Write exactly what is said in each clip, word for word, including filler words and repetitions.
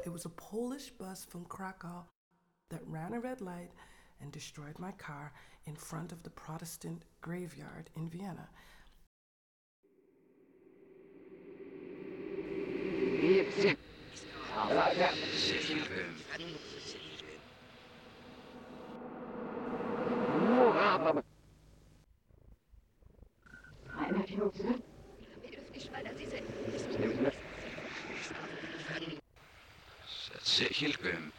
It was a Polish bus from Krakow that ran a red light and destroyed my car in front of the Protestant graveyard in Vienna. Hilfe.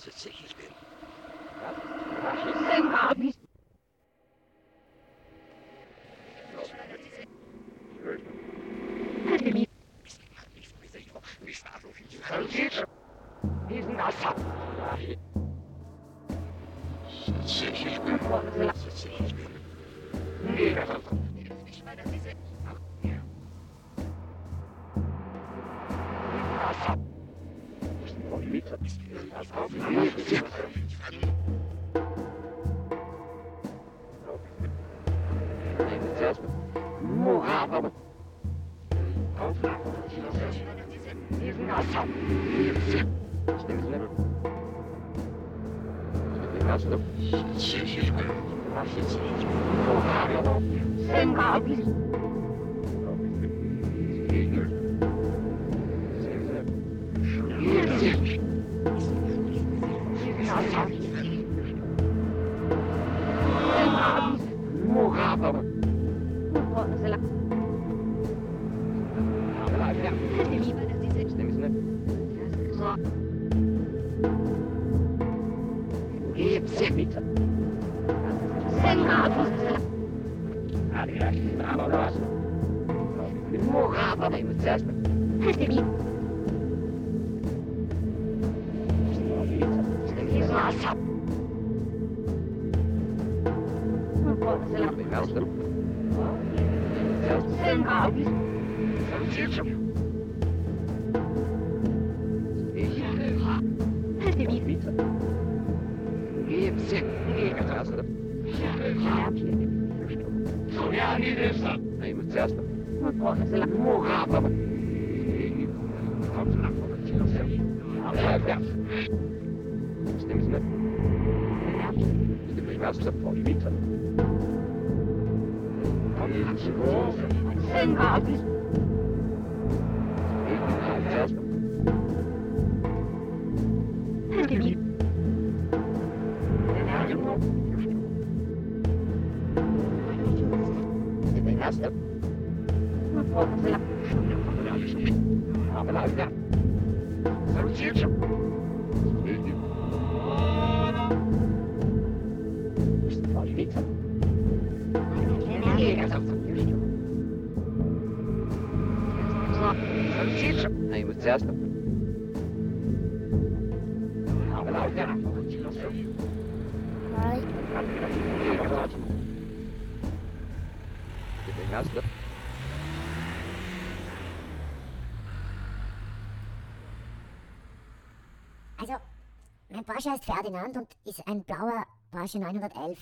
Also, mein Porsche heißt Ferdinand und ist ein blauer Porsche neunhundertelf.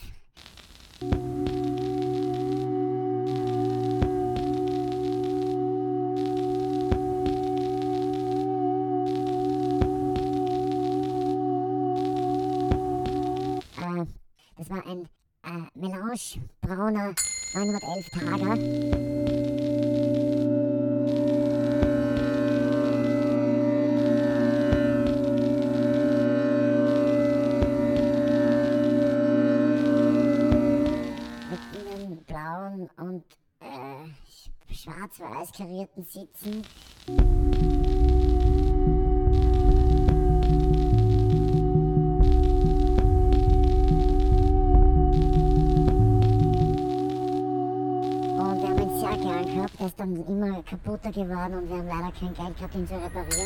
Äh, das war ein äh, Melange brauner neunhundertelf Targa. Und äh, schwarz-weiß karierten Sitzen. Und wir haben ihn sehr gern gehabt, er ist dann immer kaputter geworden und wir haben leider kein Geld gehabt, ihn zu reparieren.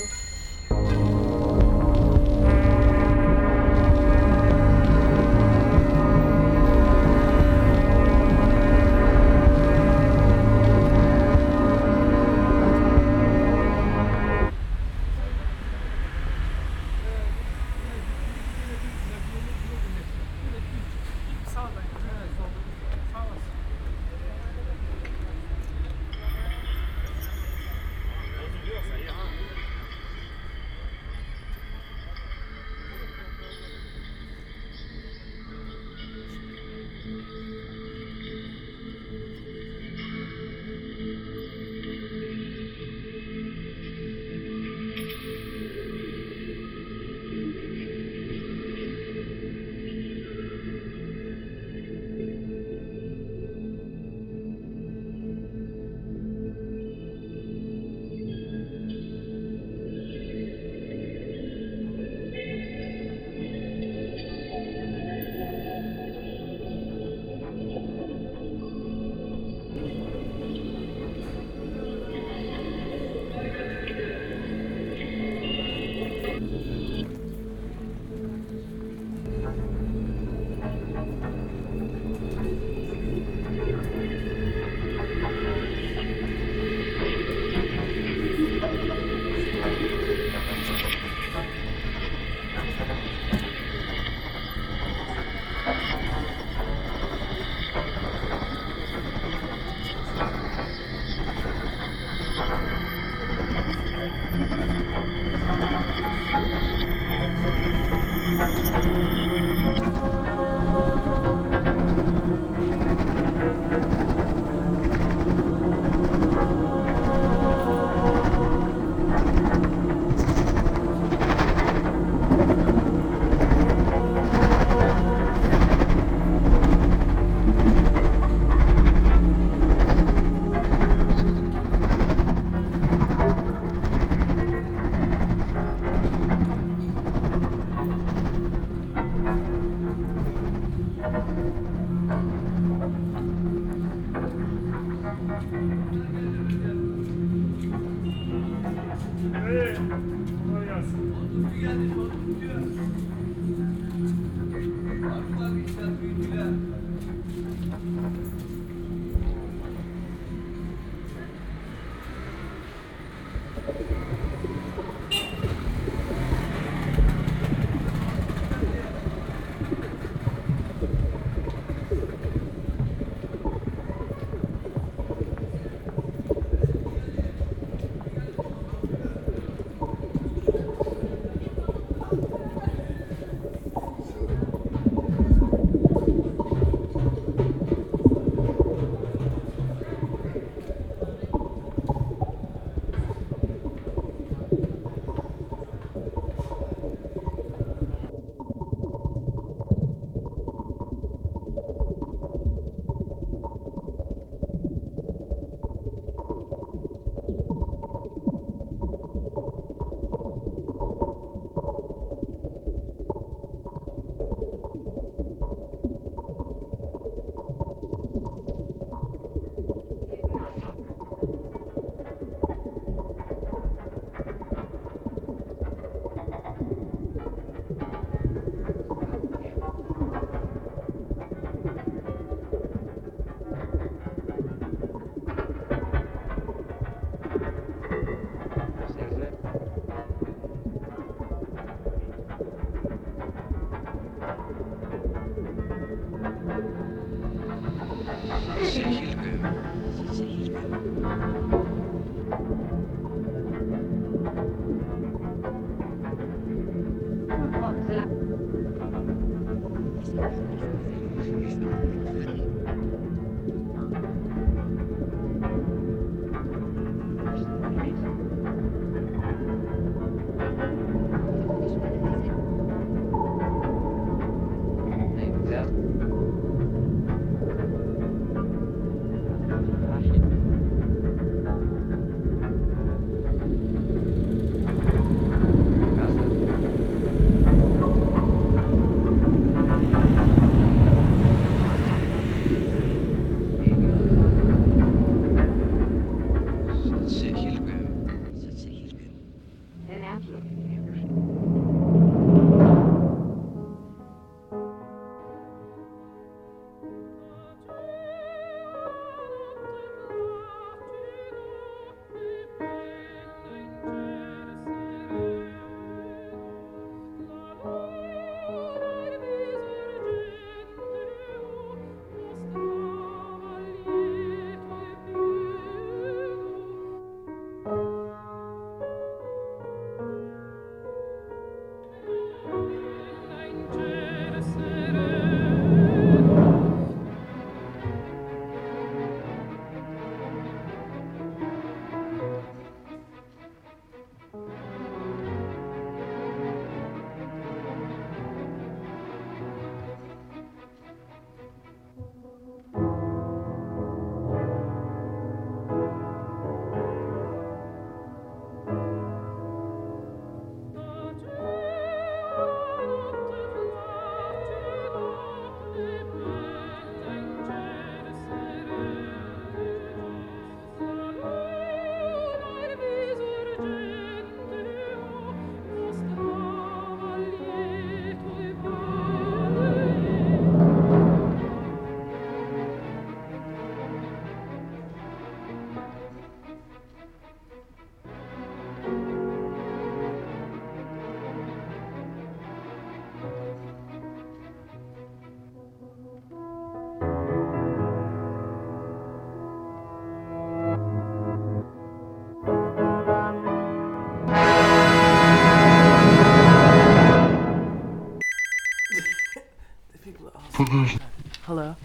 Hello?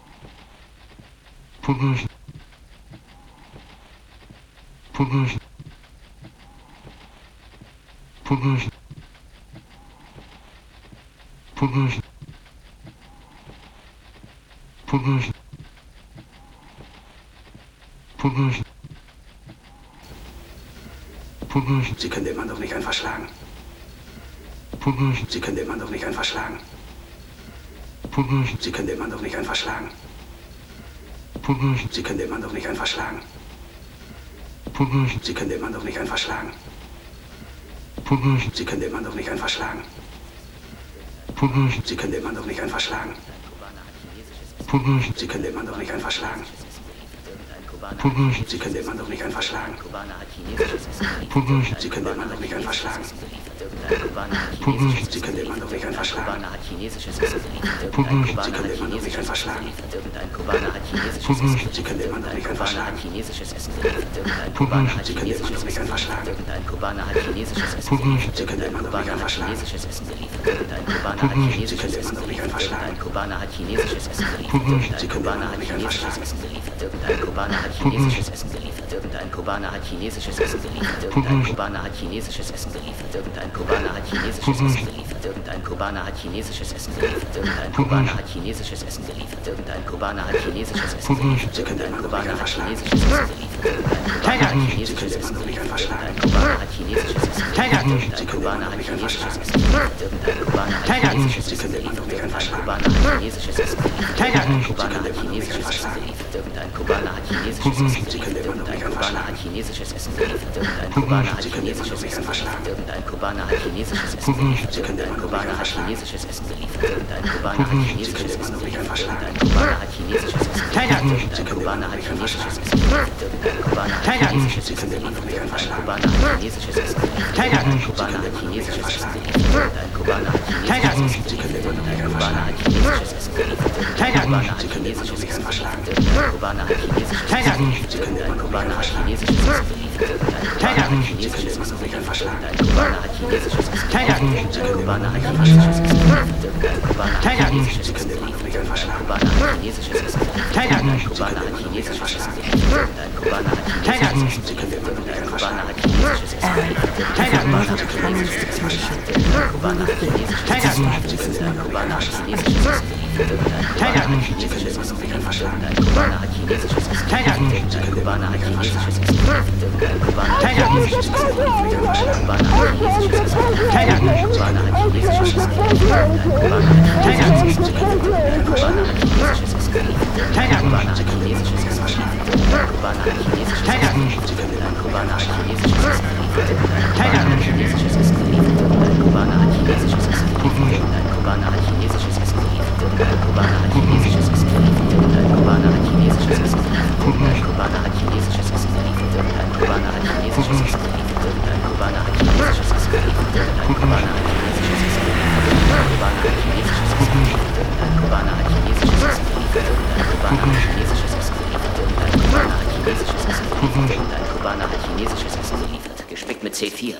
Progression. Progression. Progression. Progression. Progression. Progression. Progression. Sie können den Mann doch nicht einfach schlagen. Progression. Sie können den Mann doch nicht einfach schlagen. Progression. Sie können den Mann doch nicht einfach schlagen. Progression. Sie können den Mann doch nicht einfach schlagen. Progression. Sie können den Mann doch nicht einfach schlagen. Vergessen. Sie können den Mann doch nicht einfach schlagen. Vergessen. Sie können den Mann doch nicht einfach schlagen. Vergessen. Sie können den Mann doch nicht einfach schlagen. Vergessen. Sie können den Mann doch nicht einfach schlagen. Vergessen. Sie können den Mann doch nicht einfach schlagen. Vergessen. Sie können den Mann doch nicht einfach schlagen. Vergessen. Sie können den Mann doch nicht einfach schlagen. Vergessen. Sie können den Mann doch nicht einfach schlagen. Vergessen. Sie können den Mann doch nicht einfach schlagen. Vergessen. Sie können den Mann doch nicht einfach schlagen. Vergessen. Sie können den Mann doch nicht einfach schlagen. Vergessen. Sie können den Mann doch nicht einfach schlagen. Irgendein Kubaner hat chinesisches Essen geliefert. Irgendein Kubaner hat chinesisches Essen geliefert. Irgendein Kubaner hat chinesisches Essen geliefert. Irgendein Kubaner hat chinesisches Essen geliefert. Irgendein Kubaner hat chinesisches Essen geliefert. Irgendein Kubaner hat chinesisches Essen geliefert. Irgendein Kubaner hat chinesisches Essen geliefert. Irgendein Kubaner hat chinesisches Essen geliefert. Irgendein Kubaner hat chinesisches Essen geliefert. Irgendein Kubaner hat chinesisches Essen geliefert. Irgendein Kubaner hat chinesisches Essen geliefert. Irgendein Kubaner hat chinesisches Essen geliefert. Irgendein Kubaner hat chinesisches Essen geliefert. Irgendein Kubaner hat chinesisches Essen geliefert. Irgendein Kubaner hat chinesisches Essen geliefert. Irgendein Kubaner hat chinesisches Essen geliefert. Irgendein Kubaner hat chinesisches Essen geliefert. Irgendein Kubaner hat chinesisches Essen geliefert. Irgendein Kubaner hat chinesisches Essen geliefert. Irgendein Kubaner hat chinesisches Essen geliefert. Irgendein Kubaner hat chinesisches Essen geliefert. Irgendein Kubaner hat chinesisches Essen geliefert. Irgendein Kubaner hat chinesisches Essen geliefert. Irgendein Kubaner hat chinesisches Essen geliefert. Irgendein Kubaner hat chinesisches Essen geliefert. Irgendein Kubaner hat chinesisches Essen geliefert. Irgendein Kubaner hat chinesisches Essen geliefert. Irgendein Kubaner hat chinesisches Essen geliefert. Irgendein Kubaner hat chinesisches Essen geliefert. Irgendein Kubaner hat chinesisches Essen geliefert. Irgendein Kubaner hat chinesisches Essen geliefert. Irgendein Kubaner hat chinesisches Essen geliefert. Irgendein Kubaner hat chinesisches Essen geliefert. Irgendein Kubaner hat chinesisches Essen geliefert. Irgendein Kubaner hat chinesisches Essen geliefert. Irgendein Kubaner hat chinesisches Essen geliefert. Irgendein Kubaner hat chinesisches Essen geliefert. Irgendein Kubaner hat chinesisches Essen geliefert. Irgendein Kubaner hat chinesisches Essen geliefert. Irgendein Kubaner hat chinesisches Essen geliefert. Irgendein Kubaner hat chinesisches Essen geliefert. Irgendein Kubaner hat chinesisches Essen geliefert. Irgendein Kubaner hat chinesisches Essen geliefert. Irgendein Kubaner hat chinesisches Essen geliefert. Irgendein Kubaner hat chinesisches Essen geliefert. Irgendein Kubaner hat chinesisches Essen geliefert. Irgendein Kubaner hat chinesisches Essen geliefert. Irgendein Kubaner hat chinesisches Essen geliefert. Irgendein Kubaner hat chinesisches Essen geliefert. Irgendein Kubaner hat chinesisches Essen geliefert. Irgendein Kubaner hat chinesisches Essen geliefert. Irgendein Kubaner hat chinesisches Essen geliefert. Irgendein Kubaner hat chinesisches Essen geliefert. Irgendein Kubaner hat chinesisches Essen geliefert. Irgendein Kubaner hat chinesisches Essen geliefert. Irgendein Kubaner hat chinesisches Essen geliefert. Irgendein Kubaner hat chinesisches Essen geliefert. Irgendein Kubaner hat chinesisches Essen geliefert. Irgendein Kubaner hat chinesisches Essen geliefert. Irgendein Kubaner hat chinesisches Essen geliefert. Irgendein Kubaner hat chinesisches Essen geliefert. Irgendein Kubaner hat chinesisches Essen geliefert. Irgendein Kubaner hat chinesisches Essen geliefert. Irgendein Kubaner hat chinesisches Essen geliefert. Irgendein Kubaner hat chinesisches Essen geliefert. Gespickt mit C vier.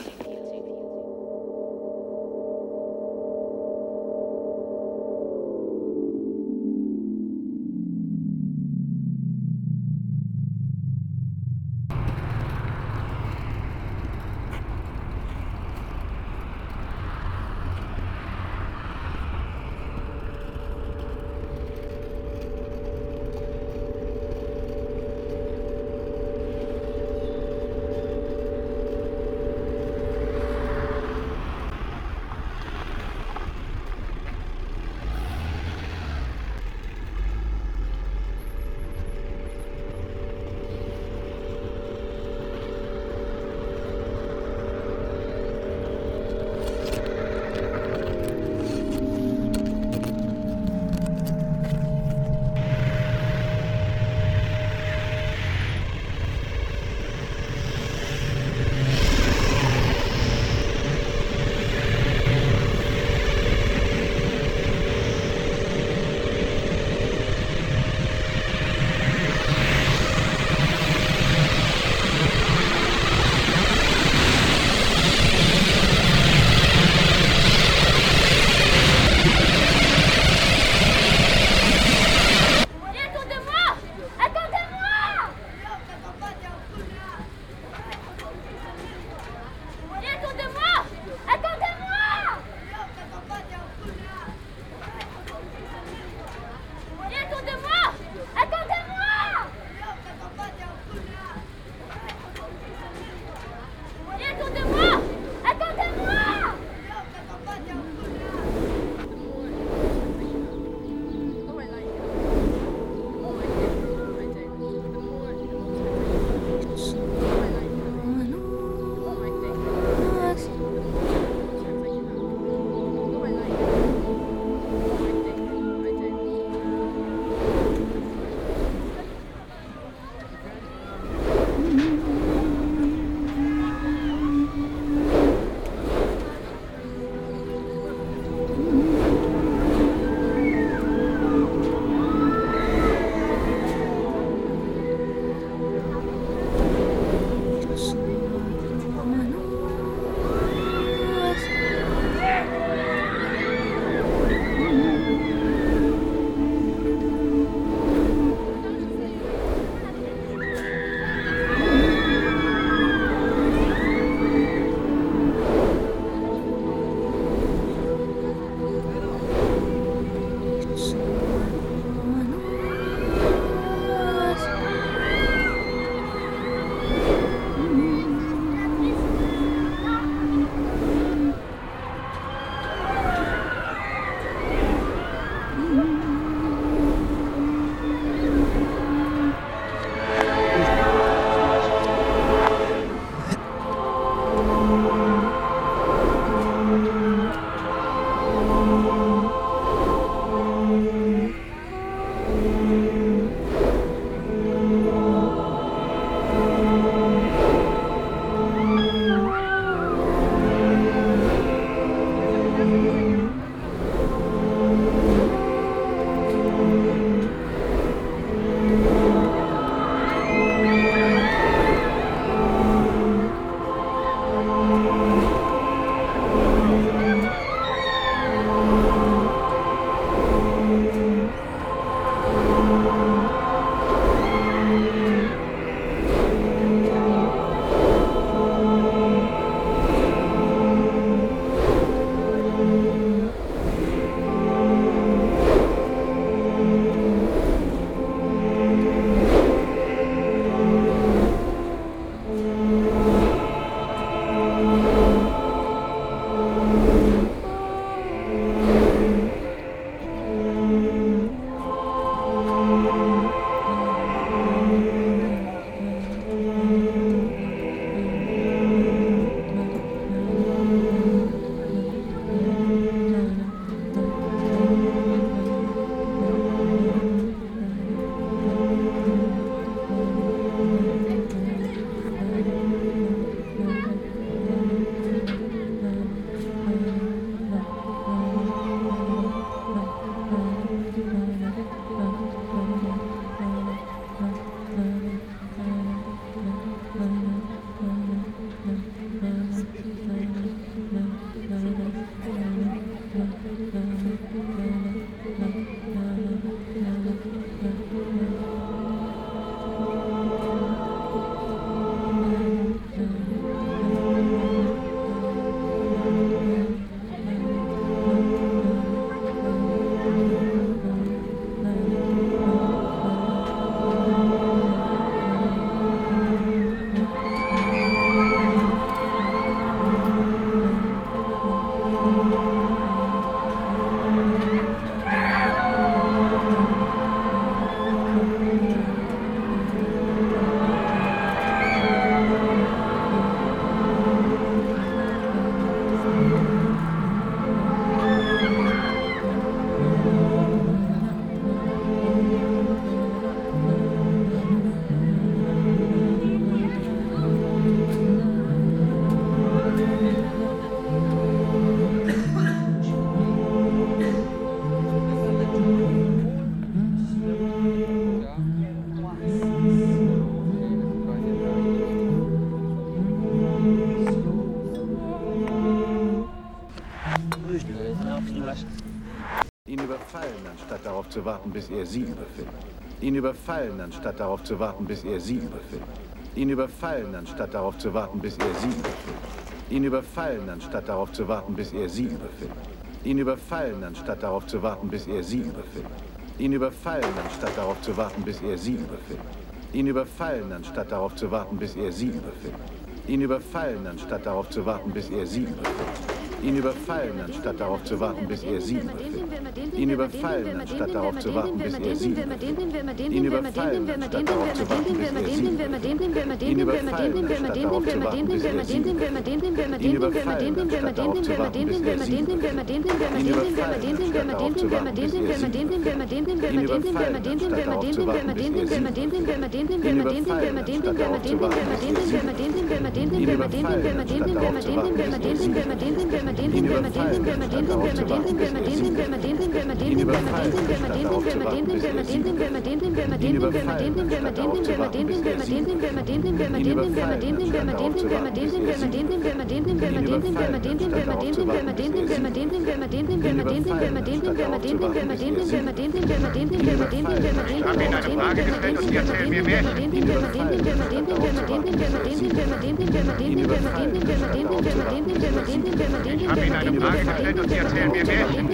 überfallen, anstatt darauf zu warten, bis er sie überfällt. Ihn überfallen, anstatt darauf zu warten, bis er sie überfällt. Ihn überfallen, anstatt darauf zu warten, bis er sie überfällt. Ihn überfallen, anstatt darauf zu warten, bis er sie überfällt. Ihn überfallen, anstatt darauf zu warten, bis er sie überfällt. Ihn überfallen, anstatt darauf zu warten, bis er sie überfällt. Ihn überfallen, anstatt darauf zu warten, bis er sie überfällt. Ihn überfallen, anstatt darauf zu warten, bis er sie überfällt. Ihn überfallen, anstatt darauf zu warten, bis er sie überfällt. Ihn überfallen, anstatt darauf zu warten, bis er sie überfällt. Ihn überfallen, anstatt darauf zu warten, bis er sie überfällt. Ihn überfallen, anstatt darauf zu warten, bis er sie überfällt. Ihn überfallen, anstatt darauf zu warten, bis er sie überfällt. Ihn überfallen, anstatt darauf zu warten, bis er sie überfällt. Ihn überfallen, anstatt darauf zu warten, bis er sie überfällt. Ihn überfallen, anstatt darauf zu warten, bis er sie überfällt. Ihn überfallen, anstatt darauf zu warten, bis er sie überfällt. Ihn überfallen, anstatt darauf zu warten, bis er sie überfällt. Ihn überfallen, anstatt darauf zu warten, bis er sie überfällt. Ihn überfallen, anstatt darauf zu warten, bis er sie überfällt. Ihn überfallen, anstatt darauf zu warten, bis er sie überfällt. Ihn überfallen, anstatt darauf zu warten, bis er sie überfällt. Ihn überfallen, anstatt darauf zu warten, bis er sie überfällt. Ihn überfallen, Ich habe Ihnen eine Frage gestellt und Sie erzählen mir Märchen. ihn überfallen, anstatt darauf zu warten, bis er sie überfällt. Ihn überfallen, anstatt darauf zu warten, bis er sie überfällt. Ich habe Ihnen eine Frage gestellt und Sie erzählen mir Märchen.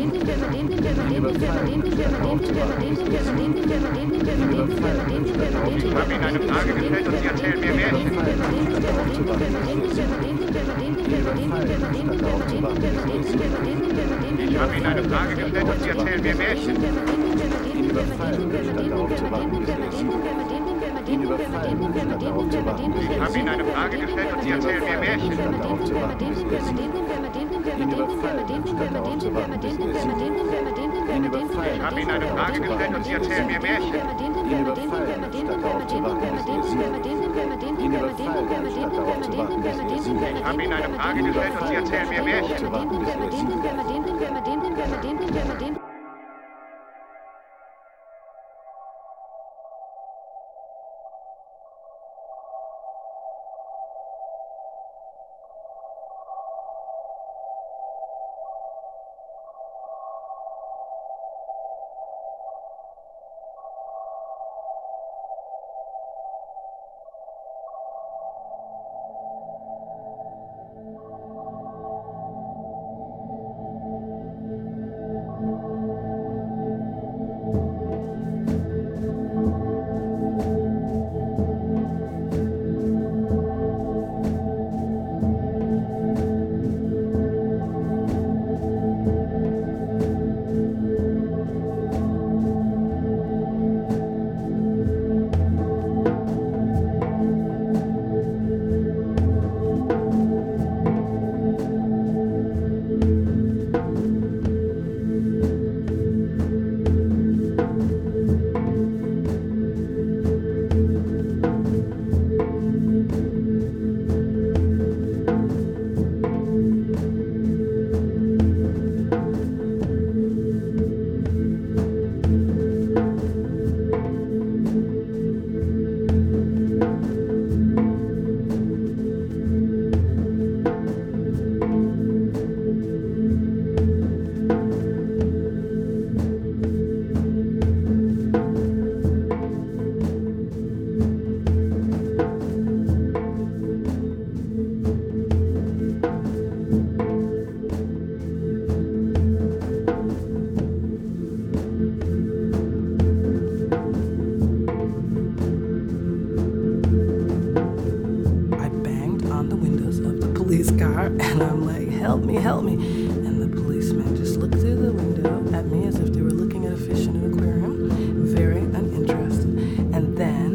Ich habe Ihnen eine Frage gestellt und Sie erzählen mir Märchen. Ich habe Ihnen eine Frage gestellt und Sie erzählen mir Märchen. Ihn überfallen, anstatt darauf zu warten, bis er sie überfällt. Ihn überfallen, anstatt darauf zu warten, bis Ich er habe sie Ihnen eine Frage gestellt und Sie erzählen mir Märchen. anstatt darauf zu warten, bis er sie ihn überfallen, anstatt darauf zu warten, bis er sie ihn überfallen, Ich habe Ihnen eine Frage gestellt und Sie erzählen mir Märchen. ihn überfallen, anstatt darauf zu warten, bis er sie ihn überfallen, anstatt darauf zu warten, bis er sie Ich habe Ihnen eine Frage gestellt und Sie erzählen mir Märchen. zu warten, bis er sie And I'm like, help me, help me. And the policemen just looked through the window at me as if they were looking at a fish in an aquarium, very uninterested. And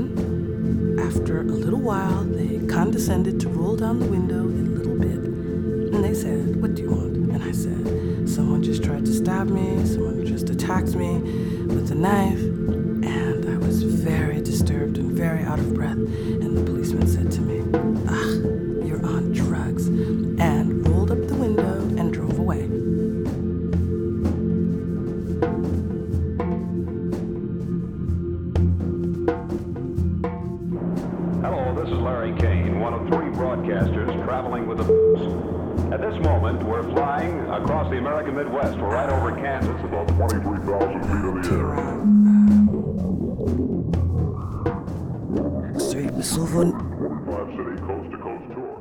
then, after a little while, they condescended to roll down the window a little bit. And they said, what do you want? And I said, someone just tried to stab me, someone just attacked me with a knife. And I was very disturbed and very out of breath. And the policeman said to me, ah, you're on drugs. And rolled up the window and drove away. Hello, this is Larry Kane, one of three broadcasters traveling with the bus. At this moment, we're flying across the American Midwest. We're right over Kansas, about twenty-three thousand feet in the air. Straight besoffen. twenty-five city coast-to-coast tour.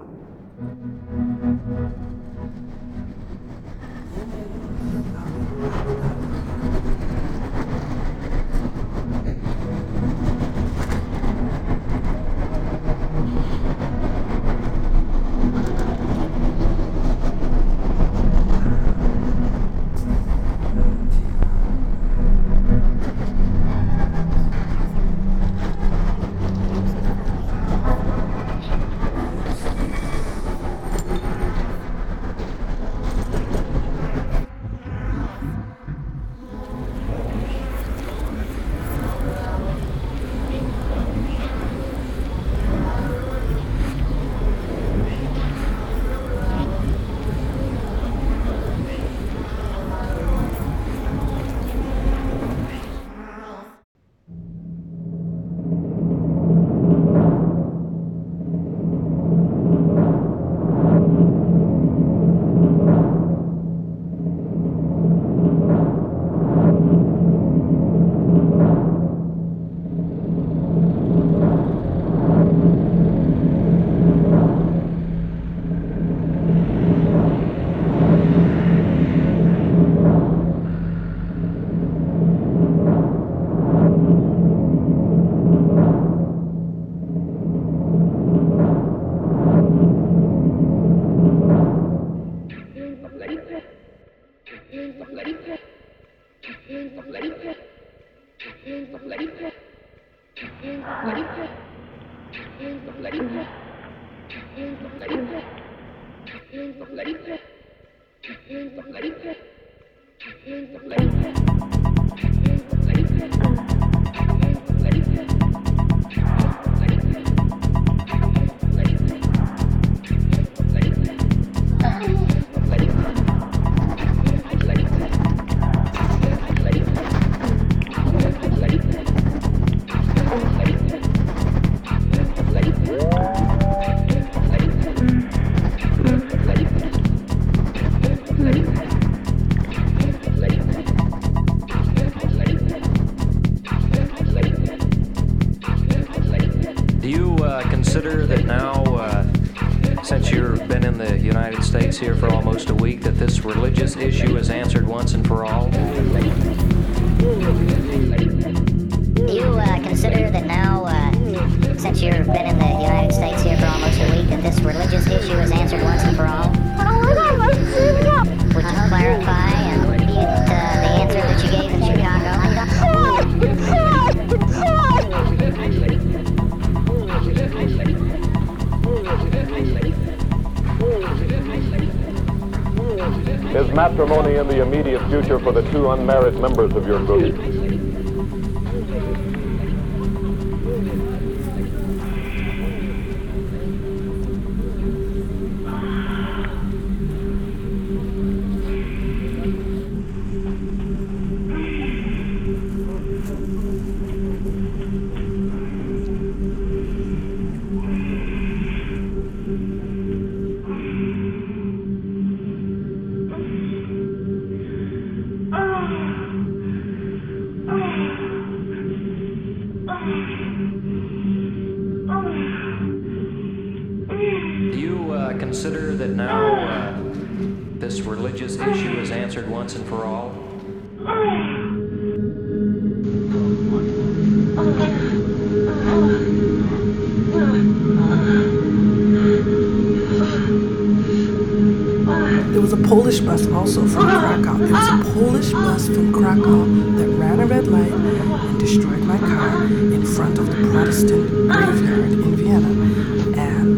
Here for almost a week, that this religious issue is answered once and for all? Do you uh, consider that now, uh, since you've been in the United States here for almost a week, that this religious issue is answered once and for all? Would you clarify and repeat uh, the answer that you gave in Chicago? Is matrimony in the immediate future for the two unmarried members of your group? Consider that now uh, this religious issue is answered once and for all? There was a Polish bus also from Krakow. There was a Polish bus from Krakow that ran a red light and destroyed my car in front of the Protestant graveyard in Vienna. And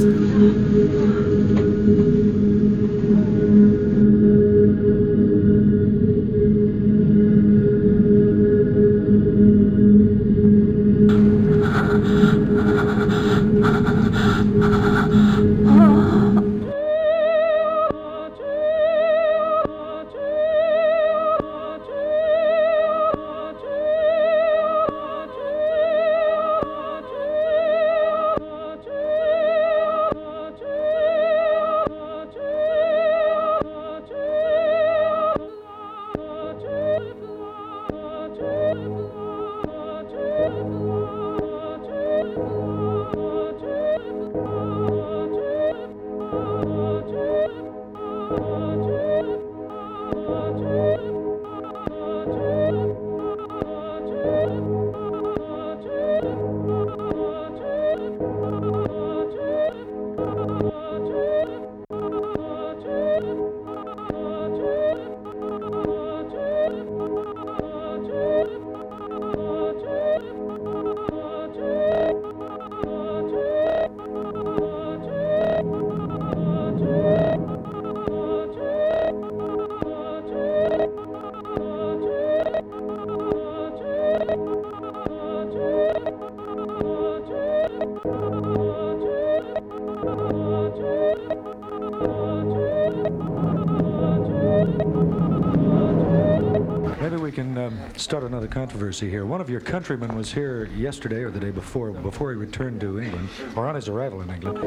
Maybe we can um, start another controversy here. One of your countrymen was here yesterday or the day before, before he returned to England, or on his arrival in England.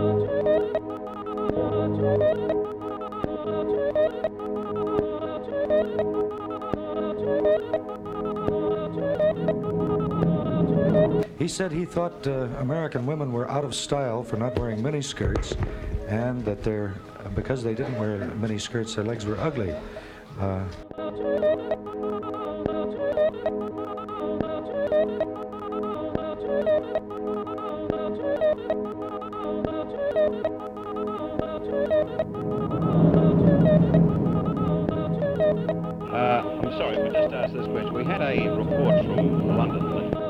He said he thought uh, American women were out of style for not wearing miniskirts, and that they're, because they didn't wear miniskirts, their legs were ugly. Uh, Uh, I'm sorry, but just ask this question. We had a report from London.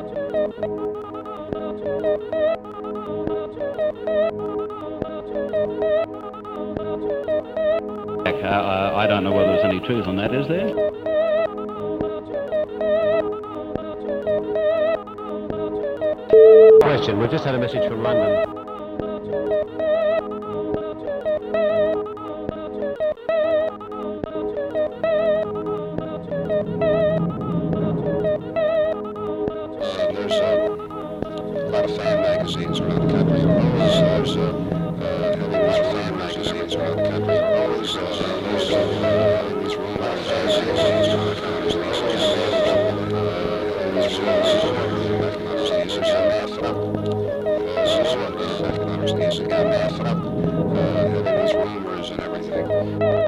Uh, uh, I don't know whether there's any truth on that, is there? Question. We've just had a message from London. There's uh, a lot of fan magazines around the country. Always, there's uh, uh, there's fan magazines around the country. Always, uh, there's uh, with rumors, magazines around the country. There's magazines that got math up. There's magazines that got math up. There's rumors and everything.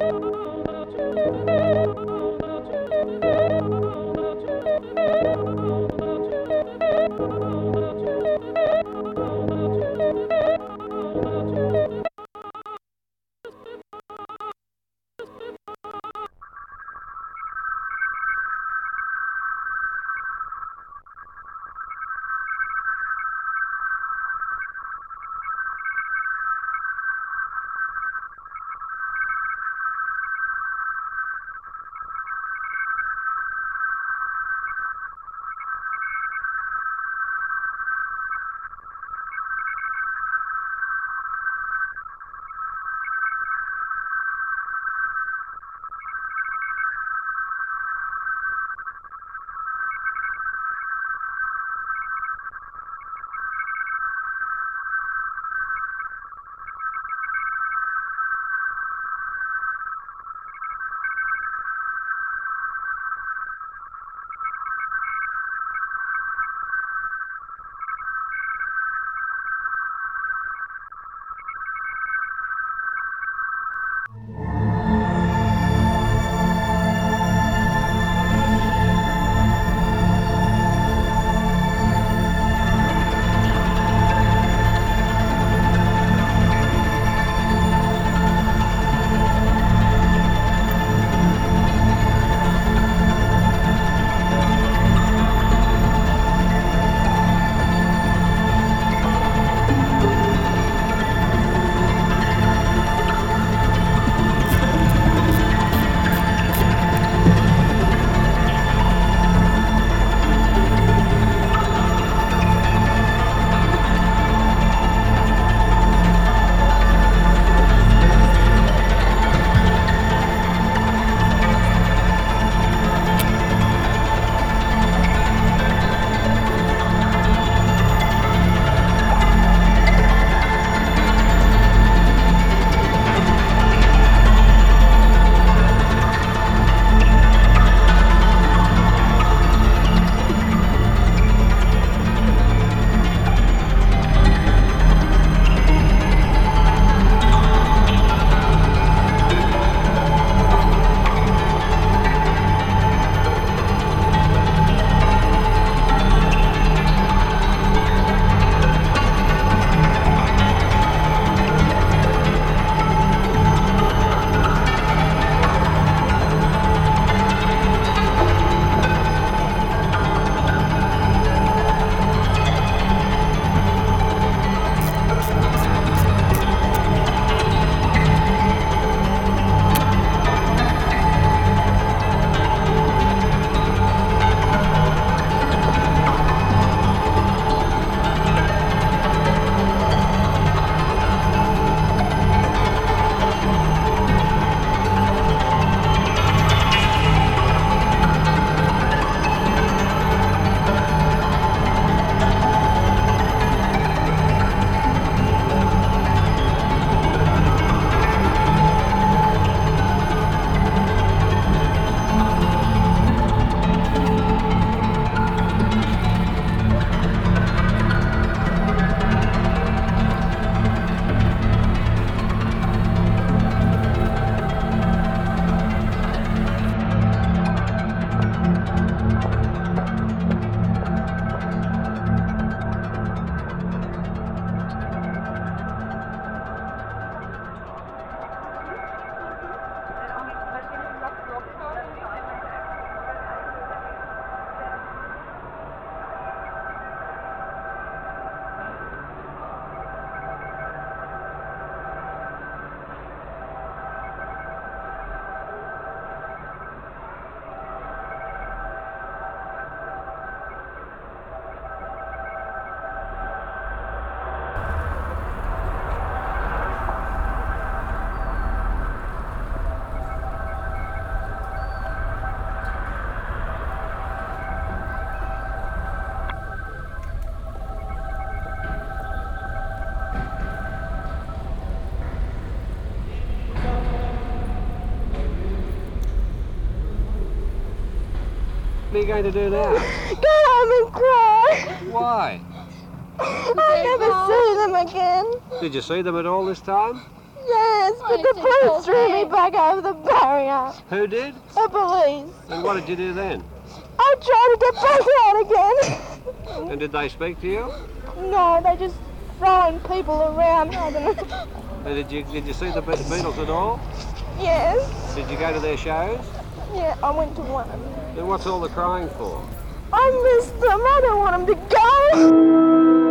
What are you going to do now? Go home and cry. Why? I'll never see them again. Did you see them at all this time? Yes, but the police threw me back over the barrier. Who did? The police. And what did you do then? I tried to get back out again. And did they speak to you? No, they just throwing people around. I don't know. And did you did you see the Be- Beatles at all? Yes. Did you go to their shows? Yeah, I went to one. Then what's all the crying for? I miss them. I don't want them to go.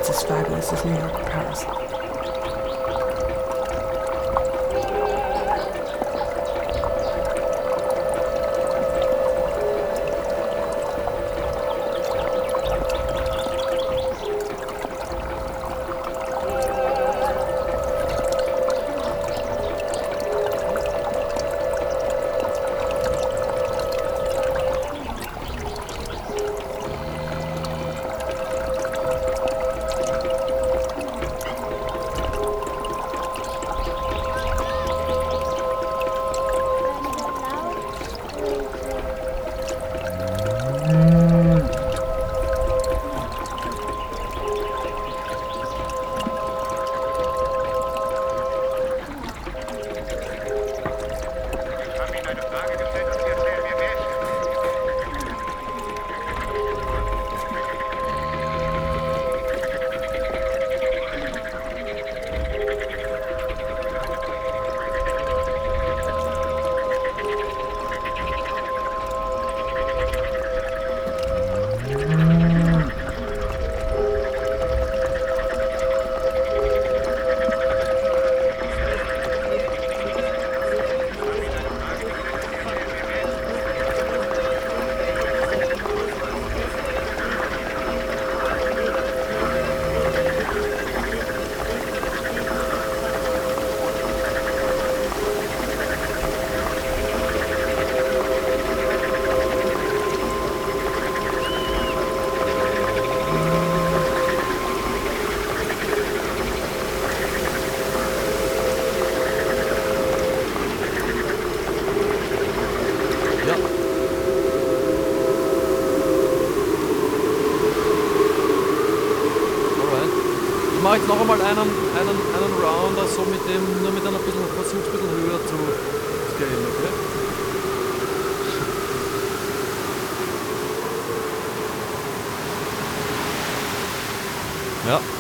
it's as fabulous as New York or Paris. Ich mache jetzt noch einmal einen, einen, einen Rounder, so mit dem, nur mit einer bisschen, versuch's ein bisschen höher zu scalen, okay? Ja.